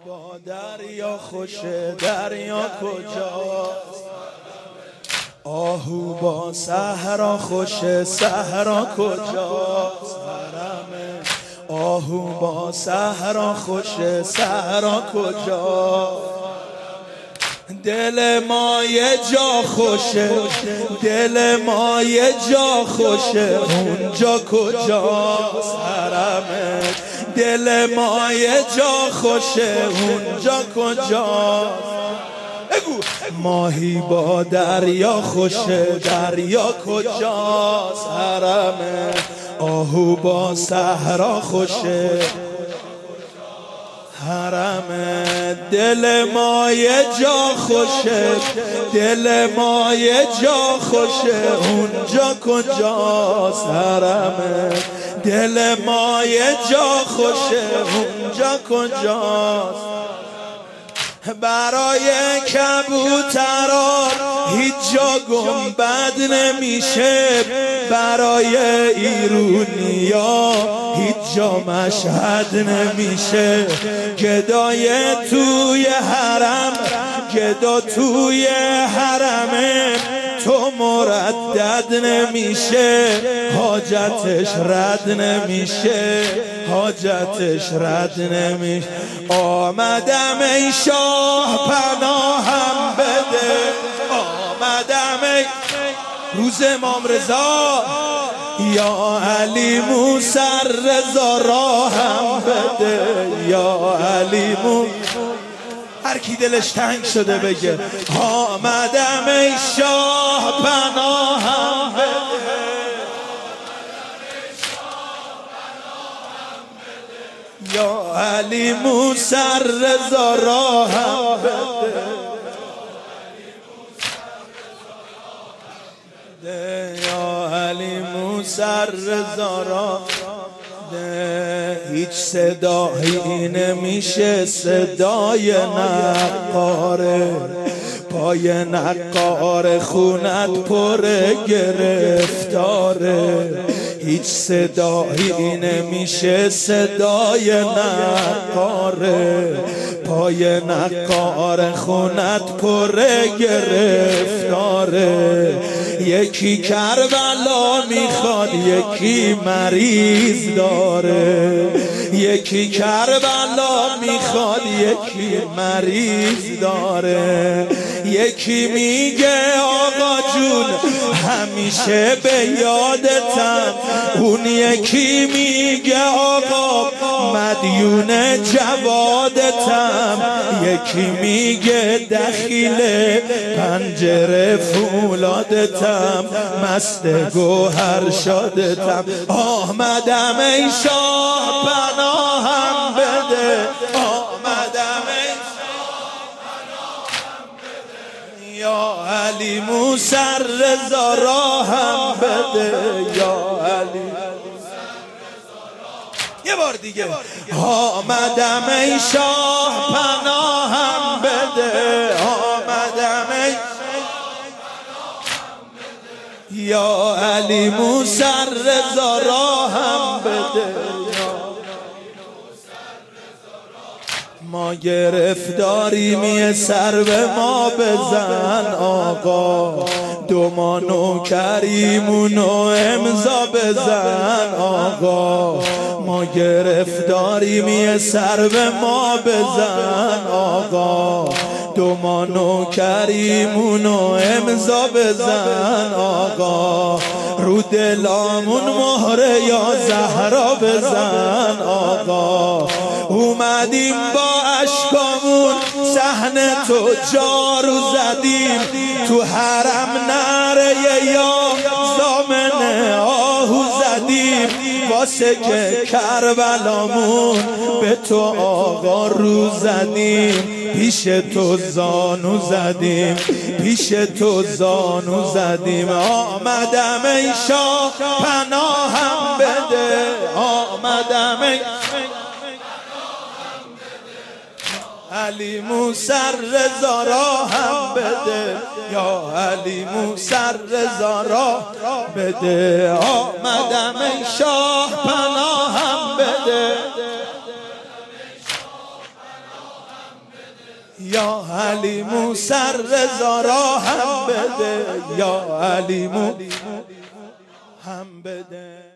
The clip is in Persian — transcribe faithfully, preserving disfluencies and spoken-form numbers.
با دریا خوشه، دریا کجاست؟ آهو با صحرا خوشه، صحرا کجاست؟ حرمه آهو با صحرا خوشه، صحرا کجاست؟ دل ما یه جا خوشه، دل ما یه جا خوشه، اونجا کجاست؟ حرمه دل ما یه جا خوشه، اونجا کجاست؟ ماهی با دریا خوشه، دریا کجاست؟ حرمه آهو با صحرا خوشه، حرمه دل ما یه جا خوشه، دل ما یه جا خوشه، اونجا کجاست؟ حرمه دل ما یه جا خوشه، اونجا کجاست؟ برای کبوتران هیچ جا گنبد نمیشه، برای ایرونیا هیچ جا مشهد نمیشه. گدای توی حرم، گدا توی حرمه، تو مردد نمیشه، حاجتش رد نمیشه، حاجتش رد نمیشه. آمدم ای شاه پناهم بده، آمدم ای روز امام رضا، یا علی موسی رضا راهم بده، یا علی موسی. هر کی دلش تنگ شده بگه آمدم ای شاه پناهم بده، یا علی موسی رضا راهم بده، یا علی موسی رضا راهم بده. هیچ صدایی نمیشه صدای نقاره، پای نقار خونت پر گرفتاره. هیچ صدایی نمیشه صدای نقاره، پای نقار خونت پر گرفتاره. یکی کربلا میخواد، یکی مریض داره، یکی کربلا میخواد، یکی مریض داره. یکی میگه آقا جون همیشه به یادتم، اون یکی میگه آقا مدیون جوادتم. یکی میگه دخیل پنجره فولادتم، مست گوهر شادتم. آمدم ای شاه پناهم بده، آمدم ای شاه پناهم بده، یا علی موسی رضا راهم بده، یا علی. یه بار دیگه آمدم ای شاه پناهم بده، آمدم ای یا علی موسی رضا راهم بده. ما گرفتاریم یه سر به ما بزن آقا، دو ما نوکریمونو امضا بزن آقا. ما گرفتاریم یه سر به ما بزن آقا، دو ما نوکریمونو امضا بزن آقا. رو دلامون مهره یا زهرا بزن آقا. اومدیم با اشکامون صحنه تو جارو زدیم، تو حرم نره یا زامن آهو زدیم. واسه که کربلامون به تو آقا رو زدیم، پیش تو زانو زدیم، پیش تو زانو زدیم. آمدم ای شاه پناهم بده، آمدم ای علی موسی رضا راهم بده، یا علی موسی رضا راهم بده. آمدم ای شاه پناهم بده، یا علیمو سر رضا را هم بده، یا علیمو هم بده.